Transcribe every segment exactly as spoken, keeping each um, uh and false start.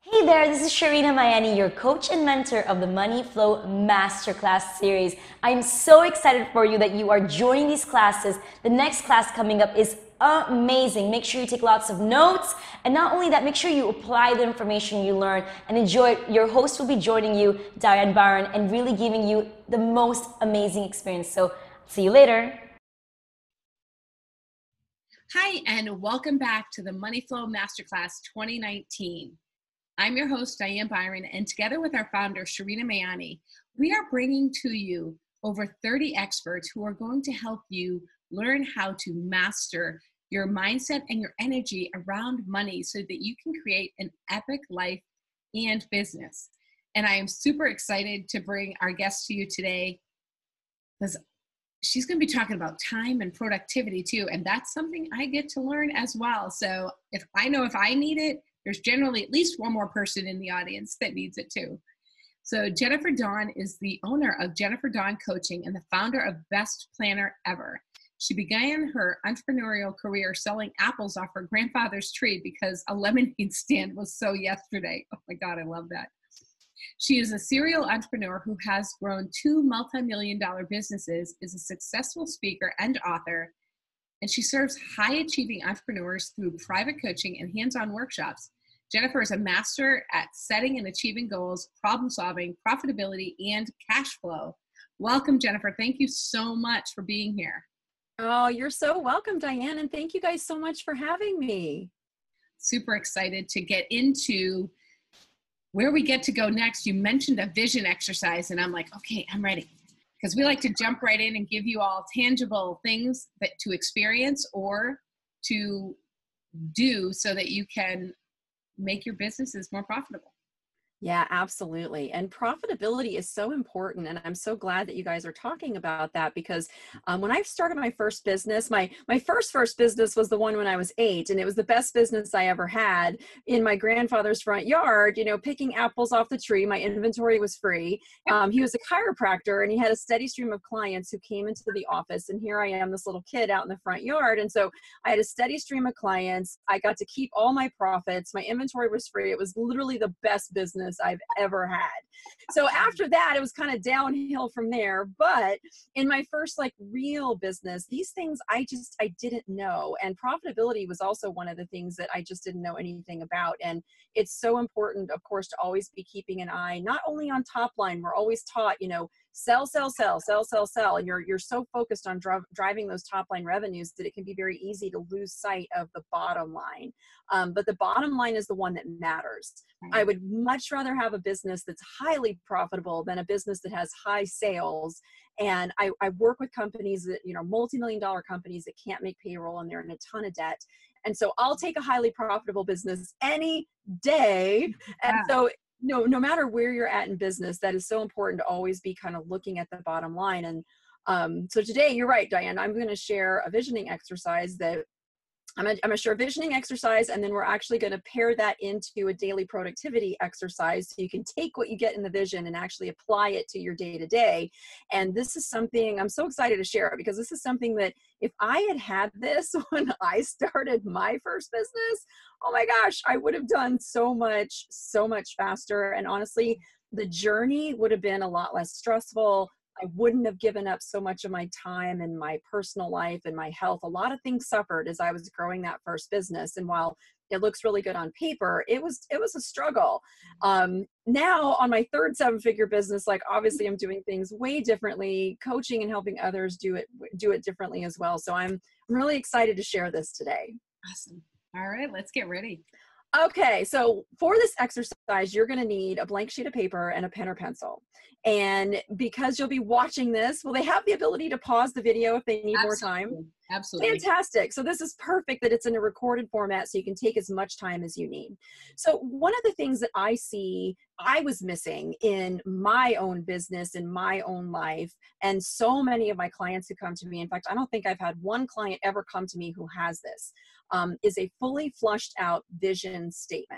Hey there, this is Sharina Mayani, your coach and mentor of the Money Flow Masterclass series. I'm so excited for you that you are joining these classes. The next class coming up is amazing. Make sure you take lots of notes, and not only that, make sure you apply the information you learn and enjoy it. Your host will be joining you, Diane Byron, and really giving you the most amazing experience. So, see you later. Hi, and welcome back to the Money Flow Masterclass twenty nineteen. I'm your host, Diane Byron, and together with our founder, Sharina Mayani, we are bringing to you over thirty experts who are going to help you learn how to master your mindset and your energy around money so that you can create an epic life and business. And I am super excited to bring our guest to you today because she's going to be talking about time and productivity too. And that's something I get to learn as well. So if I know if I need it, there's generally at least one more person in the audience that needs it too. So Jennifer Dawn is the owner of Jennifer Dawn Coaching and the founder of Best Planner Ever. She began her entrepreneurial career selling apples off her grandfather's tree because a lemonade stand was so yesterday. Oh my God, I love that. She is a serial entrepreneur who has grown two multi-million dollar businesses, is a successful speaker and author, and she serves high-achieving entrepreneurs through private coaching and hands-on workshops. Jennifer is a master at setting and achieving goals, problem-solving, profitability, and cash flow. Welcome, Jennifer. Thank you so much for being here. Oh, you're so welcome, Diane, and thank you guys so much for having me. Super excited to get into where we get to go next. You mentioned a vision exercise, and I'm like, okay, I'm ready. Because we like to jump right in and give you all tangible things that to experience or to do so that you can make your businesses more profitable. Yeah, absolutely. And profitability is so important. And I'm so glad that you guys are talking about that because um, when I started my first business, my, my first, first business was the one when I was eight, and it was the best business I ever had in my grandfather's front yard, you know, picking apples off the tree. My inventory was free. Um, he was a chiropractor and he had a steady stream of clients who came into the office. And here I am, this little kid out in the front yard. And so I had a steady stream of clients. I got to keep all my profits. My inventory was free. It was literally the best business I've ever had. So after that, it was kind of downhill from there. But in my first like real business, these things I just, I didn't know. And profitability was also one of the things that I just didn't know anything about. And it's so important, of course, to always be keeping an eye, not only on top line, we're always taught, you know, sell, sell, sell, sell, sell, sell. And you're, you're so focused on dri- driving those top line revenues that it can be very easy to lose sight of the bottom line. Um, but the bottom line is the one that matters. I would much rather have a business that's highly profitable than a business that has high sales. And I, I work with companies that, you know, multi-million dollar companies that can't make payroll and they're in a ton of debt. And so I'll take a highly profitable business any day. And Yeah. so no, no matter where you're at in business, that is so important to always be kind of looking at the bottom line. And um, so today, you're right, Diane, I'm going to share a visioning exercise that I'm going to share a visioning exercise, and then we're actually going to pair that into a daily productivity exercise so you can take what you get in the vision and actually apply it to your day to day. And this is something I'm so excited to share because this is something that if I had had this when I started my first business, oh my gosh, I would have done so much, so much faster. And honestly, the journey would have been a lot less stressful. I wouldn't have given up so much of my time and my personal life and my health. A lot of things suffered as I was growing that first business. And while it looks really good on paper, it was, it was a struggle. Um, now on my third seven figure business, like obviously I'm doing things way differently, coaching and helping others do it, do it differently as well. So I'm really excited to share this today. Awesome. All right, let's get ready. Okay, so for this exercise, you're going to need a blank sheet of paper and a pen or pencil. And because you'll be watching this, will they have the ability to pause the video if they need Absolutely. more time? Absolutely. Fantastic. So this is perfect that it's in a recorded format so you can take as much time as you need. So one of the things that I see I was missing in my own business, in my own life, and so many of my clients who come to me, in fact, I don't think I've had one client ever come to me who has this, um, is a fully flushed out vision statement.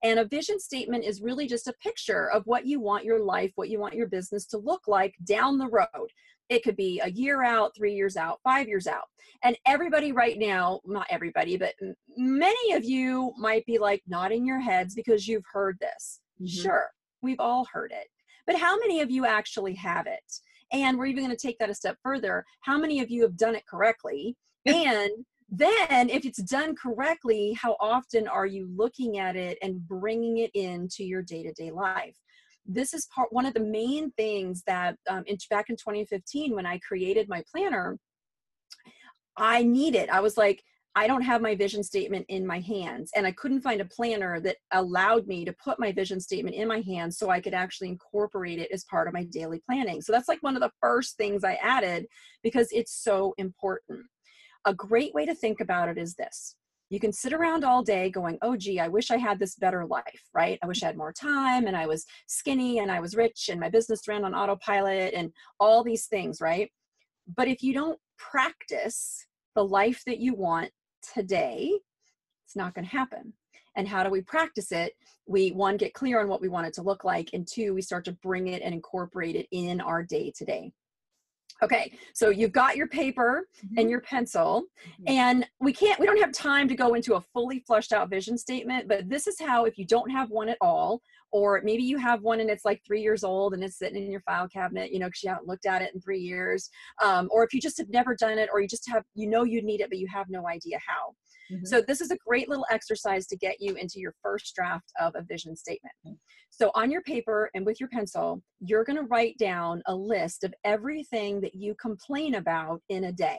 And a vision statement is really just a picture of what you want your life, what you want your business to look like down the road. It could be a year out, three years out, five years out. And everybody right now, not everybody, but many of you might be like nodding your heads because you've heard this. Mm-hmm. Sure, we've all heard it. But how many of you actually have it? And we're even going to take that a step further. How many of you have done it correctly? And then if it's done correctly, how often are you looking at it and bringing it into your day-to-day life? This is part, one of the main things that um, in, back in twenty fifteen, when I created my planner, I needed, I was like, I don't have my vision statement in my hands, and I couldn't find a planner that allowed me to put my vision statement in my hands so I could actually incorporate it as part of my daily planning. So that's like one of the first things I added because it's so important. A great way to think about it is this. You can sit around all day going, oh, gee, I wish I had this better life, right? I wish I had more time and I was skinny and I was rich and my business ran on autopilot and all these things, right? But if you don't practice the life that you want today, it's not going to happen. And how do we practice it? We, one, get clear on what we want it to look like. And two, we start to bring it and incorporate it in our day to day. Okay, so you've got your paper mm-hmm. and your pencil, mm-hmm. and we can't, we don't have time to go into a fully fleshed out vision statement, but this is how, if you don't have one at all, or maybe you have one and it's like three years old and it's sitting in your file cabinet, you know, because you haven't looked at it in three years, um, or if you just have never done it, or you just have, you know, you need it, but you have no idea how. Mm-hmm. So this is a great little exercise to get you into your first draft of a vision statement. Mm-hmm. So on your paper and with your pencil, you're going to write down a list of everything that you complain about in a day.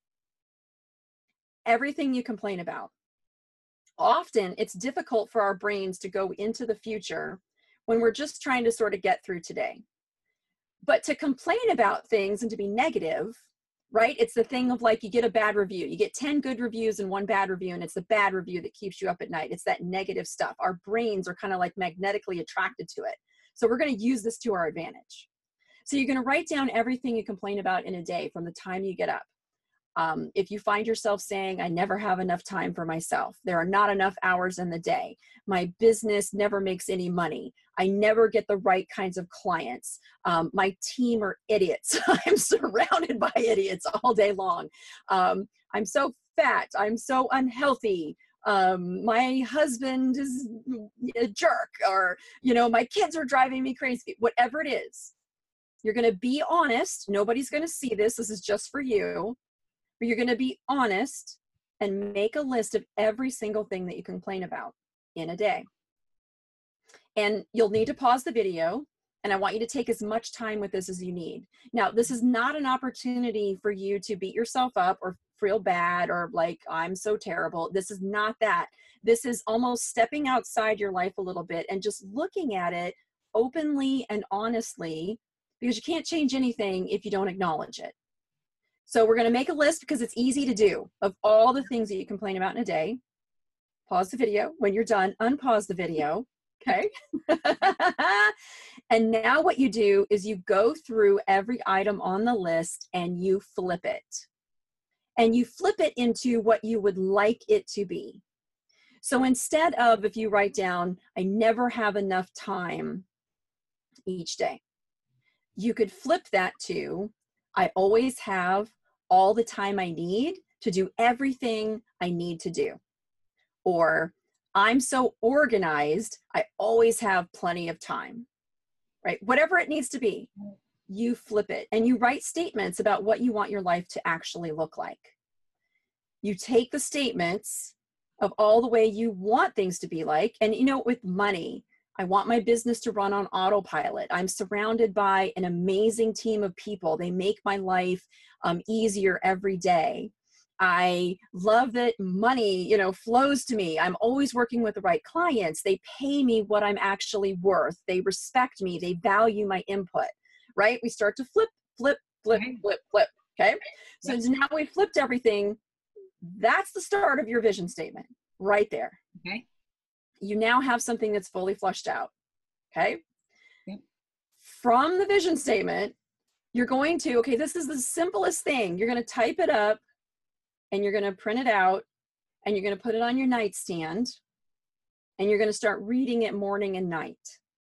Everything you complain about. Often it's difficult for our brains to go into the future when we're just trying to sort of get through today. But to complain about things and to be negative, right? It's the thing of like, you get a bad review, you get ten good reviews and one bad review, and it's the bad review that keeps you up at night. It's that negative stuff. Our brains are kind of like magnetically attracted to it. So we're going to use this to our advantage. So you're going to write down everything you complain about in a day from the time you get up. Um, if you find yourself saying, I never have enough time for myself, there are not enough hours in the day, my business never makes any money, I never get the right kinds of clients, um, my team are idiots, I'm surrounded by idiots all day long, um, I'm so fat, I'm so unhealthy, um, my husband is a jerk, or, you know, my kids are driving me crazy, whatever it is, you're going to be honest. Nobody's going to see this. This is just for you. But you're going to be honest and make a list of every single thing that you complain about in a day. And you'll need to pause the video, and I want you to take as much time with this as you need. Now, this is not an opportunity for you to beat yourself up or feel bad or like, I'm so terrible. This is not that. This is almost stepping outside your life a little bit and just looking at it openly and honestly, because you can't change anything if you don't acknowledge it. So we're going to make a list because it's easy to do of all the things that you complain about in a day. Pause the video. When you're done, unpause the video. Okay. And now what you do is you go through every item on the list and you flip it. And you flip it into what you would like it to be. So instead of, if you write down, I never have enough time each day, you could flip that to, I always have all the time I need to do everything I need to do. Or I'm so organized, I always have plenty of time, right? Whatever it needs to be, you flip it and you write statements about what you want your life to actually look like. You take the statements of all the way you want things to be like, and you know, with money, I want my business to run on autopilot. I'm surrounded by an amazing team of people. They make my life um, easier every day. I love that money, you know, flows to me. I'm always working with the right clients. They pay me what I'm actually worth. They respect me. They value my input, right? We start to flip, flip, flip, Okay. flip, flip. Okay. So Yes. now we flipped everything. That's the start of your vision statement right there. Okay. You now have something that's fully fleshed out. Okay. Yep. From the vision statement, you're going to, okay, this is the simplest thing. You're going to type it up and you're going to print it out and you're going to put it on your nightstand and you're going to start reading it morning and night.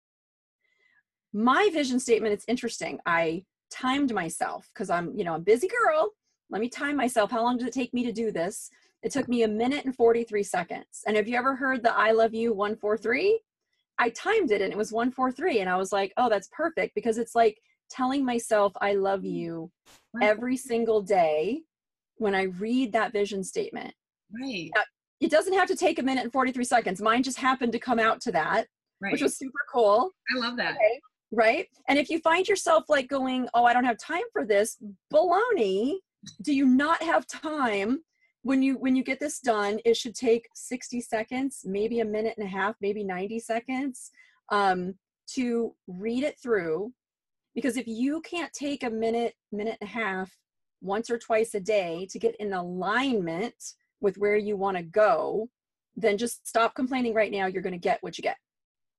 My vision statement, it's interesting. I timed myself because I'm, you know, a busy girl. Let me time myself. How long does it take me to do this? It took me a minute and forty-three seconds. And have you ever heard the I love you one four three? I timed it and it was one four three. And I was like, oh, that's perfect, because it's like telling myself I love you every single day when I read that vision statement. Right. Now, it doesn't have to take a minute and forty-three seconds. Mine just happened to come out to that, Right. which was super cool. I love that. Okay. Right. And if you find yourself like going, oh, I don't have time for this, baloney. Do you not have time? When you, when you get this done, it should take sixty seconds, maybe a minute and a half, maybe ninety seconds, um, to read it through. Because if you can't take a minute, minute and a half once or twice a day to get in alignment with where you want to go, then just stop complaining right now. You're going to get what you get.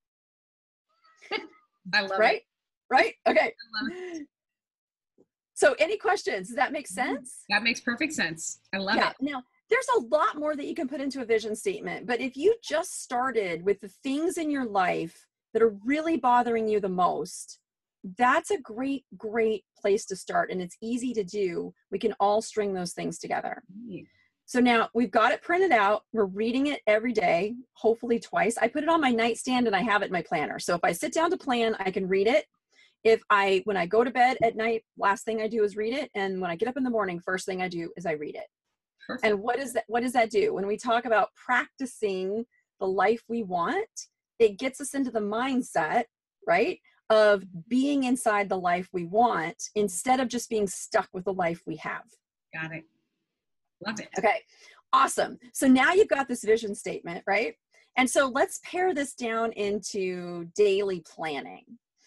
I love right? it. Right? Okay. I love it. So any questions? Does that make sense? That makes perfect sense. I love Yeah. it. Now, there's a lot more that you can put into a vision statement, but if you just started with the things in your life that are really bothering you the most, that's a great, great place to start. And it's easy to do. We can all string those things together. Right. So now we've got it printed out. We're reading it every day, hopefully twice. I put it on my nightstand and I have it in my planner. So if I sit down to plan, I can read it. If I, when I go to bed at night, last thing I do is read it. And when I get up in the morning, first thing I do is I read it. Perfect. And what is that? What does that do? When we talk about practicing the life we want, it gets us into the mindset, right, of being inside the life we want instead of just being stuck with the life we have. Got it. Love it. Okay, awesome. So now you've got this vision statement, right? And so let's pare this down into daily planning.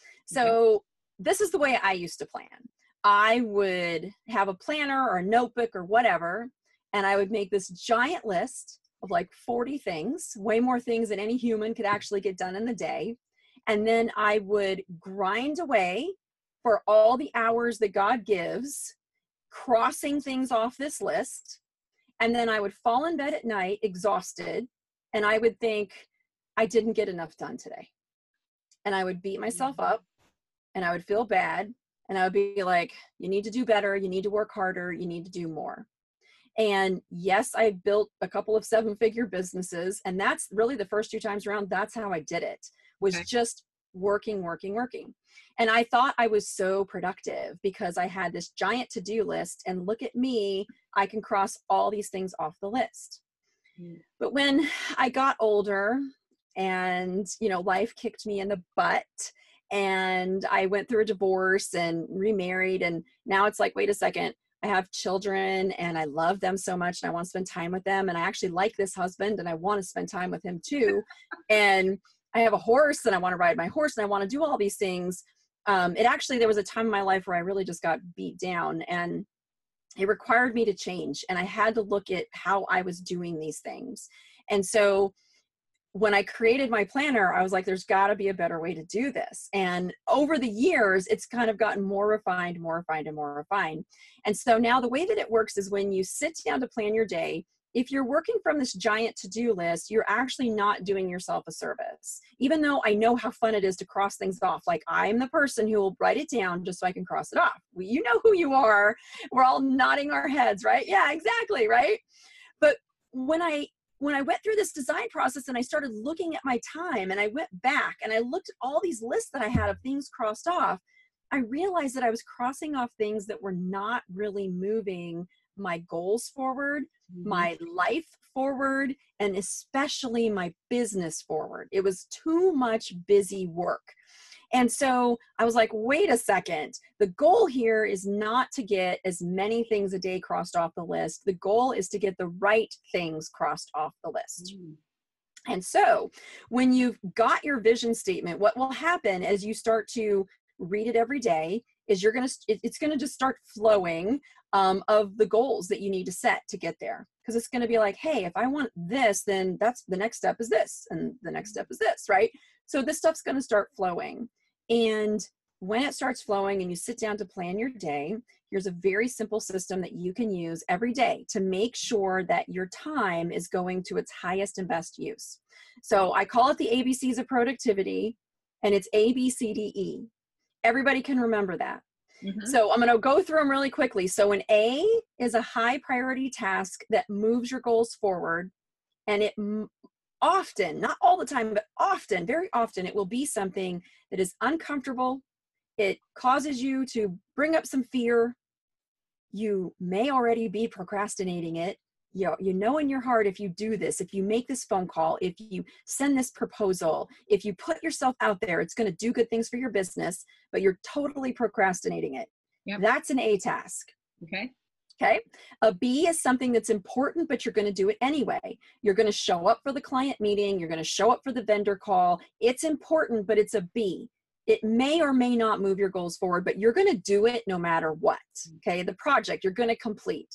So this is the way I used to plan. I would have a planner or a notebook or whatever, and I would make this giant list of like forty things, way more things than any human could actually get done in the day. And then I would grind away for all the hours that God gives, crossing things off this list. And then I would fall in bed at night exhausted, and I would think, I didn't get enough done today. And I would beat myself up, and I would feel bad, and I would be like, you need to do better, you need to work harder, you need to do more. And yes, I built a couple of seven-figure businesses, and that's really the first two times around, that's how I did it, was Okay. just working, working, working. And I thought I was so productive because I had this giant to-do list, and look at me, I can cross all these things off the list. Mm. But when I got older and, you know, life kicked me in the butt, and I went through a divorce and remarried, and now it's like, wait a second, I have children and I love them so much and I want to spend time with them. And I actually like this husband and I want to spend time with him too. And I have a horse and I want to ride my horse and I want to do all these things. Um, it actually, there was a time in my life where I really just got beat down, and it required me to change. And I had to look at how I was doing these things. And so when I created my planner, I was like, there's got to be a better way to do this. And over the years, it's kind of gotten more refined, more refined, and more refined. And so now the way that it works is when you sit down to plan your day, if you're working from this giant to-do list, you're actually not doing yourself a service. Even though I know how fun it is to cross things off. Like, I'm the person who will write it down just so I can cross it off. Well, you know who you are. We're all nodding our heads, right? Yeah, exactly, right? But when I when I went through this design process and I started looking at my time, and I went back and I looked at all these lists that I had of things crossed off, I realized that I was crossing off things that were not really moving my goals forward, Mm-hmm. my life forward, and especially my business forward. It was too much busy work. And so I was like, wait a second, the goal here is not to get as many things a day crossed off the list. The goal is to get the right things crossed off the list. Mm. And so when you've got your vision statement, what will happen as you start to read it every day is you're going to, it's going to just start flowing um, of the goals that you need to set to get there. Because it's going to be like, hey, if I want this, then that's the next step is this. And the next step is this, right? So this stuff's going to start flowing. And when it starts flowing and you sit down to plan your day, here's a very simple system that you can use every day to make sure that your time is going to its highest and best use. So I call it the A B Cs of productivity, and it's A, B, C, D, E. Everybody can remember that. Mm-hmm. So I'm going to go through them really quickly. So an A is a high priority task that moves your goals forward, and it m- often, not all the time, but often, very often, it will be something that is uncomfortable. It causes you to bring up some fear. You may already be procrastinating it. You know, you know in your heart, if you do this, if you make this phone call, if you send this proposal, if you put yourself out there, it's going to do good things for your business, but you're totally procrastinating it. Yep. That's an A task. Okay. Okay. A B is something that's important, but you're going to do it anyway. You're going to show up for the client meeting. You're going to show up for the vendor call. It's important, but it's a B. It may or may not move your goals forward, but you're going to do it no matter what. Okay. The project you're going to complete.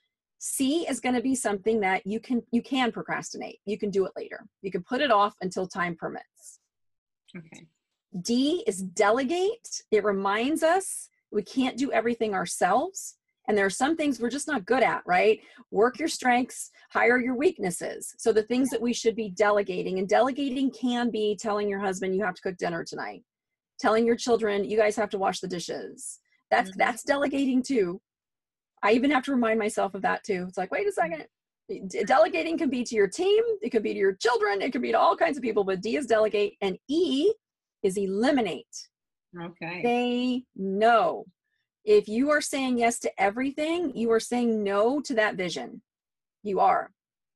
C is going to be something that you can, you can procrastinate. You can do it later. You can put it off until time permits. Okay. D is delegate. It reminds us we can't do everything ourselves. And there are some things we're just not good at, right? Work your strengths, hire your weaknesses. So the things that we should be delegating, and delegating can be telling your husband, you have to cook dinner tonight. Telling your children, you guys have to wash the dishes. That's, mm-hmm. that's delegating too. I even have to remind myself of that too. It's like, wait a second. Delegating can be to your team. It could be to your children. It could be to all kinds of people, but D is delegate, and E is eliminate. Okay. Say no. If you are saying yes to everything, you are saying no to that vision. You are.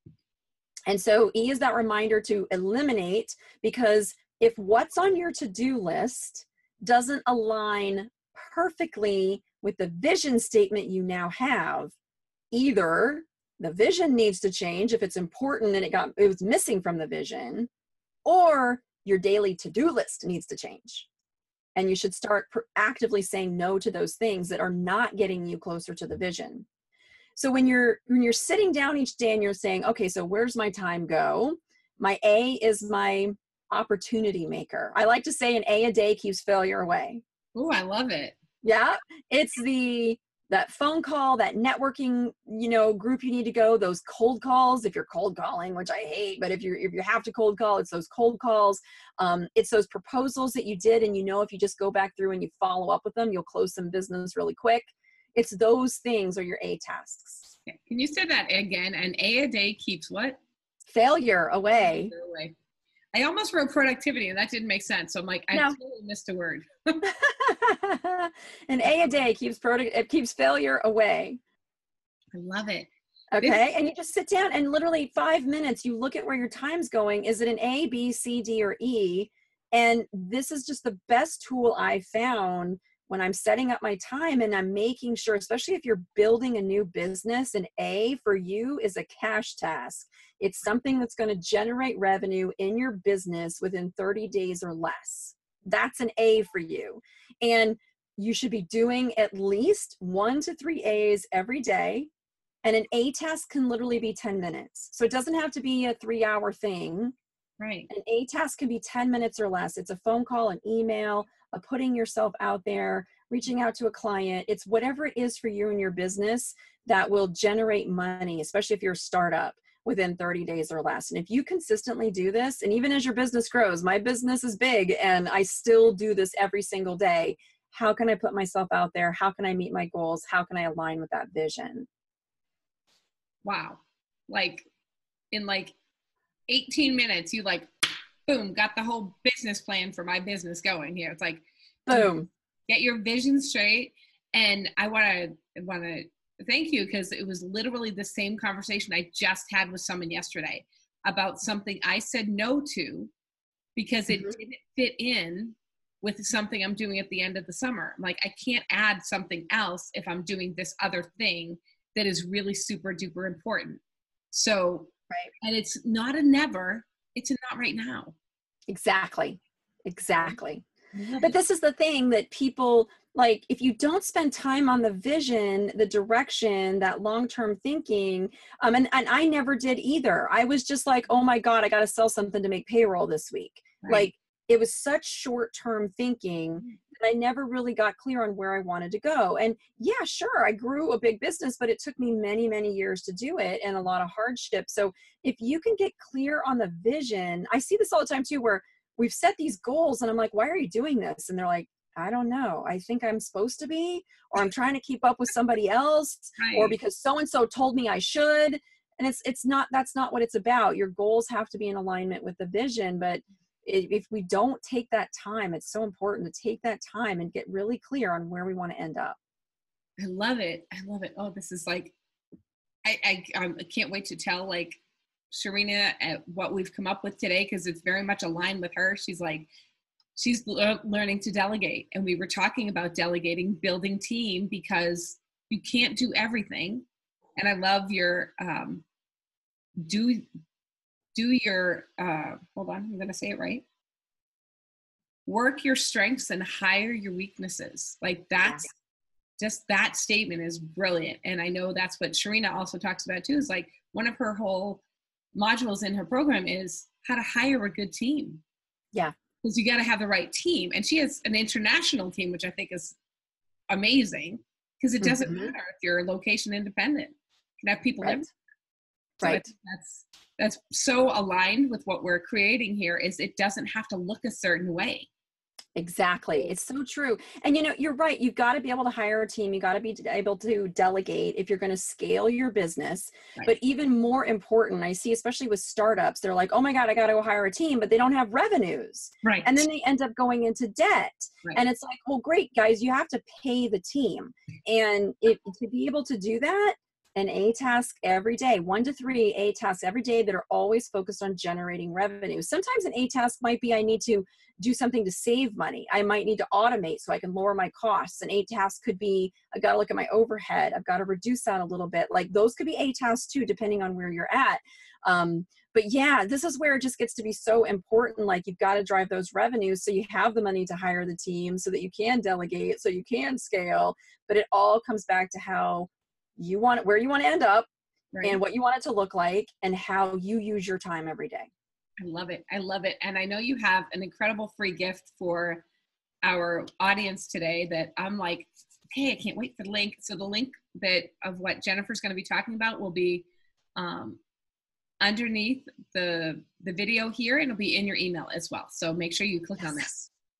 And so E is that reminder to eliminate, because if what's on your to-do list doesn't align perfectly with the vision statement you now have, either the vision needs to change if it's important and it got it was missing from the vision, or your daily to-do list needs to change. And you should start actively saying no to those things that are not getting you closer to the vision. So when you're when you're sitting down each day and you're saying, okay, so where's my time go? My A is my opportunity maker. I like to say an A a day keeps failure away. Oh, I love it. Yeah. It's the that phone call, that networking, you know, group you need to go, those cold calls, if you're cold calling, which I hate, but if you if you have to cold call, it's those cold calls. Um, it's those proposals that you did, and you know, if you just go back through and you follow up with them, you'll close some business really quick. It's those things are your A tasks. Can you say that again? An A a day keeps what? Failure away. Failure away. I almost wrote productivity, and that didn't make sense. So I'm like, I no. totally missed a word. An A a day keeps product. It keeps failure away. I love it. Okay, This- and you just sit down and literally five minutes. You look at where your time's going. Is it an A, B, C, D, or E? And this is just the best tool I found when I'm setting up my time, and I'm making sure, especially if you're building a new business, an A for you is a cash task. It's something that's going to generate revenue in your business within thirty days or less. That's an A for you. And you should be doing at least one to three A's every day. And an A task can literally be ten minutes. So it doesn't have to be a three hour thing. Right. An A task can be ten minutes or less. It's a phone call, an email, a putting yourself out there, reaching out to a client. It's whatever it is for you and your business that will generate money, especially if you're a startup, within thirty days or less. And if you consistently do this, and even as your business grows, my business is big and I still do this every single day. How can I put myself out there? How can I meet my goals? How can I align with that vision? Wow. Like in like eighteen minutes, you like, boom, got the whole business plan for my business going here. It's like, boom, get your vision straight. And I want to, want to thank you, because it was literally the same conversation I just had with someone yesterday about something I said no to because it mm-hmm. didn't fit in with something I'm doing at the end of the summer. I'm like, I can't add something else if I'm doing this other thing that is really super duper important. So, right. And it's not a never, it's a not right now. Exactly. Exactly. But this is the thing that people, like, if you don't spend time on the vision, the direction, that long-term thinking, um, and, and I never did either. I was just like, oh my God, I got to sell something to make payroll this week. Right. Like, it was such short-term thinking that I never really got clear on where I wanted to go. And yeah, sure, I grew a big business, but it took me many, many years to do it and a lot of hardship. So if you can get clear on the vision, I see this all the time too, where we've set these goals and I'm like, why are you doing this? And they're like, I don't know. I think I'm supposed to be, or I'm trying to keep up with somebody else, Right. or because so-and-so told me I should. And it's, it's not, that's not what it's about. Your goals have to be in alignment with the vision. But if we don't take that time, it's so important to take that time and get really clear on where we want to end up. I love it. I love it. Oh, this is like, I, I, I can't wait to tell like Sharina at what we've come up with today, because it's very much aligned with her. She's like, she's le- learning to delegate. And we were talking about delegating, building team, because you can't do everything. And I love your, um, do, do your, uh, hold on, I'm going to say it right. Work your strengths and hire your weaknesses. Like that's just, that statement is brilliant. And I know that's what Sharina also talks about too, is like one of her whole modules in her program is how to hire a good team. Yeah. Because you got to have the right team. And she has an international team, which I think is amazing, because it doesn't Mm-hmm. matter if you're location independent. You can have people Right. live. So Right. I think that's, that's so aligned with what we're creating here, is it doesn't have to look a certain way. Exactly. It's so true. And you know, you're right. You've got to be able to hire a team. You got to be able to delegate if you're going to scale your business. Right. But even more important, I see, especially with startups, they're like, oh my God, I got to go hire a team, but they don't have revenues. Right. And then they end up going into debt. Right. And it's like, well, great guys, you have to pay the team. And it, to be able to do that, an A task every day, one to three A tasks every day that are always focused on generating revenue. Sometimes an A task might be, I need to do something to save money. I might need to automate so I can lower my costs. An A task could be, I got to look at my overhead. I've got to reduce that a little bit. Like those could be A tasks too, depending on where you're at. Um, but yeah, this is where it just gets to be so important. Like you've got to drive those revenues so you have the money to hire the team, so that you can delegate, so you can scale. But it all comes back to how you want it, where you want to end up, Right. and what you want it to look like, and how you use your time every day. I love it. I love it. And I know you have an incredible free gift for our audience today that I'm like, okay, I can't wait for the link. So the link that of what Jennifer's going to be talking about will be um, underneath the, the video here, and it'll be in your email as well. So make sure you click Yes. on that.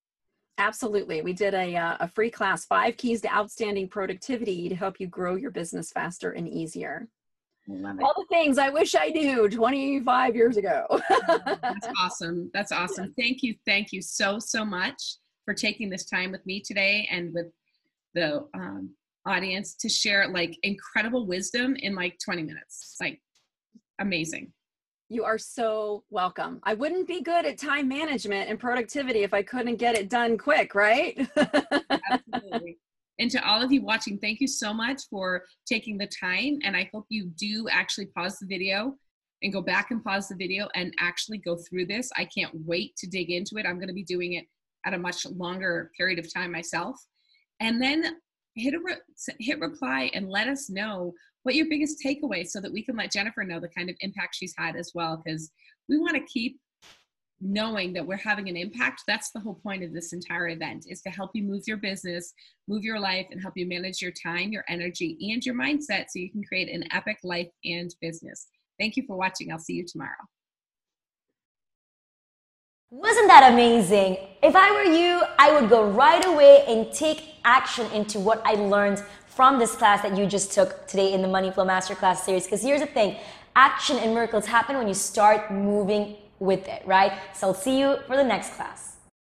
Absolutely. We did a, uh, a free class, Five Keys to Outstanding Productivity, to help you grow your business faster and easier. I love it. All the things I wish I knew twenty-five years ago. That's awesome. That's awesome. Thank you. Thank you so, so much for taking this time with me today and with the um, audience to share like incredible wisdom in like twenty minutes. Like amazing. You are so welcome. I wouldn't be good at time management and productivity if I couldn't get it done quick, right? Absolutely. And to all of you watching, thank you so much for taking the time. And I hope you do actually pause the video and go back and pause the video and actually go through this. I can't wait to dig into it. I'm going to be doing it at a much longer period of time myself. And then hit a re- hit reply and let us know what your biggest takeaway, so that we can let Jennifer know the kind of impact she's had as well. Because we want to keep knowing that we're having an impact. That's the whole point of this entire event, is to help you move your business, move your life, and help you manage your time, your energy, and your mindset so you can create an epic life and business. Thank you for watching. I'll see you tomorrow. Wasn't that amazing? If I were you, I would go right away and take action into what I learned from this class that you just took today in the Money Flow Masterclass series. Because here's the thing, action and miracles happen when you start moving with it, right? So I'll see you for the next class.